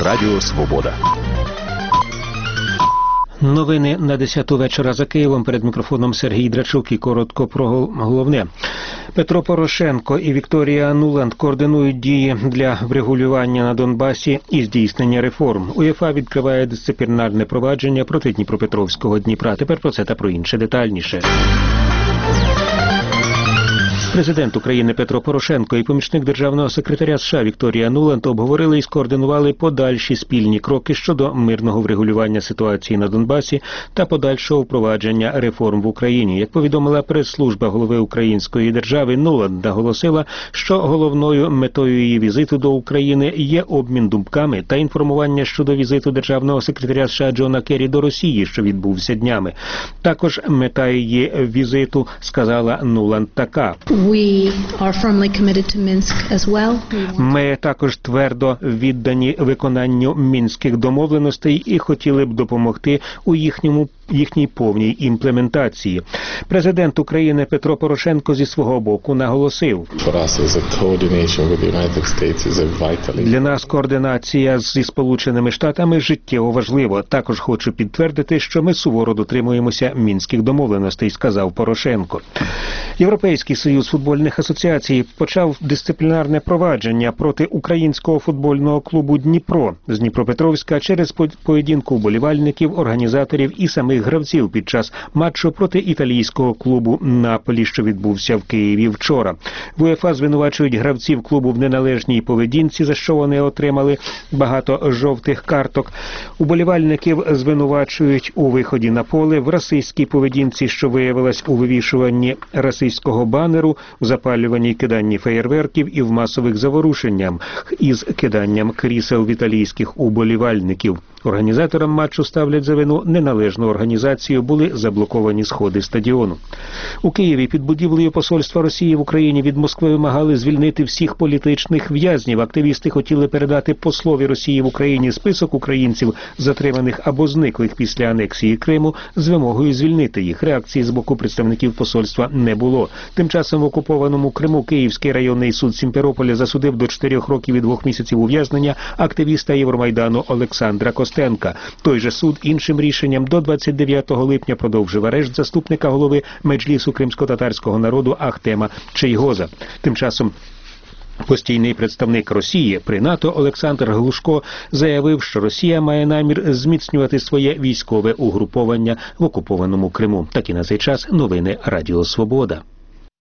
Радіо Свобода. Новини на 10-ту вечора за Києвом. Перед мікрофоном Сергій Драчук і коротко про головне. Петро Порошенко і Вікторія Нуланд координують дії для врегулювання на Донбасі і здійснення реформ. УЄФА відкриває дисциплінарне провадження проти Дніпропетровського Дніпра. Тепер про це та про інше детальніше. Президент України Петро Порошенко і помічник державного секретаря США Вікторія Нуланд обговорили і скоординували подальші спільні кроки щодо мирного врегулювання ситуації на Донбасі та подальшого впровадження реформ в Україні. Як повідомила прес-служба голови української держави, Нуланд наголосила, що головною метою її візиту до України є обмін думками та інформування щодо візиту державного секретаря США Джона Керрі до Росії, що відбувся днями. Також мета її візиту, сказала Нуланд, така. Ми також твердо віддані виконанню мінських домовленостей і хотіли б допомогти у їхній повній імплементації. Президент України Петро Порошенко зі свого боку наголосив: для нас координація зі Сполученими Штатами життєво важлива. Також хочу підтвердити, що ми суворо дотримуємося мінських домовленостей, сказав Порошенко. Європейський союз футбольних асоціацій почав дисциплінарне провадження проти українського футбольного клубу «Дніпро» з Дніпропетровська через поведінку вболівальників, організаторів і самих гравців під час матчу проти італійського клубу «Наполі», що відбувся в Києві вчора. В УЄФА звинувачують гравців клубу в неналежній поведінці, за що вони отримали багато жовтих карток. Уболівальників звинувачують у виході на поле, в расистській поведінці, що виявилась у вивішуванні расистського банеру, в запалюванні і киданні феєрверків і в масових заворушеннях із киданням крісел в італійських уболівальників. Організаторам матчу ставлять за вину неналежну організацію, були заблоковані сходи стадіону. У Києві під будівлею посольства Росії в Україні від Москви вимагали звільнити всіх політичних в'язнів. Активісти хотіли передати послові Росії в Україні список українців, затриманих або зниклих після анексії Криму, з вимогою звільнити їх. Реакції з боку представників посольства не було. Тим часом в окупованому Криму Київський районний суд Сімферополя засудив до 4 років і 2 місяців ув'язнення активіста Євромайдану Олександра Костенка. Той же суд іншим рішенням до 29 липня продовжив арешт заступника голови Меджлісу кримсько-татарського народу Ахтема Чейгоза. Тим часом постійний представник Росії при НАТО Олександр Глушко заявив, що Росія має намір зміцнювати своє військове угруповання в окупованому Криму. Такі на цей час новини Радіо Свобода.